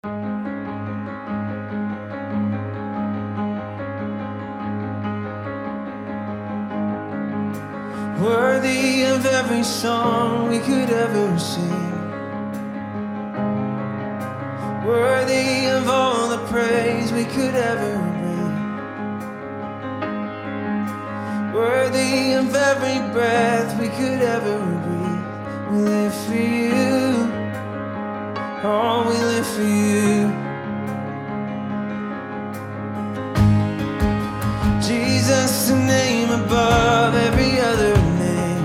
Worthy of every song we could ever sing, worthy of all the praise we could ever bring, worthy of every breath we could ever breathe. We live for you, oh, we live for you. Jesus, the name above every other name.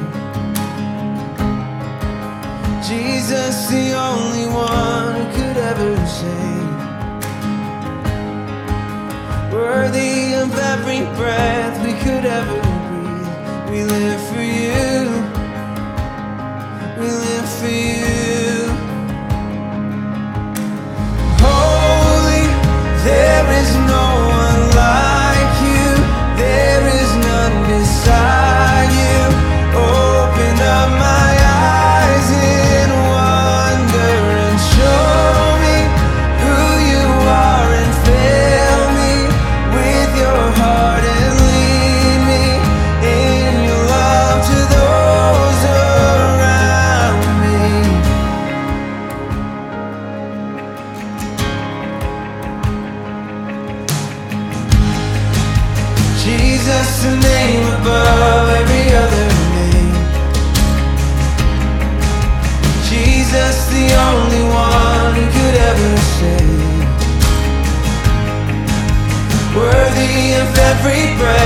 Jesus, the only one who could ever save. Worthy of every breath we could ever breathe. We live for you, we live for you. Holy, there is no one like you, there is none beside you. Open up my eyes in wonder and show me who you are, and fill me with your heart and lead me in your love to those around me. Jesus, the name above every other name. Jesus, the only one who could ever save. Worthy of every breath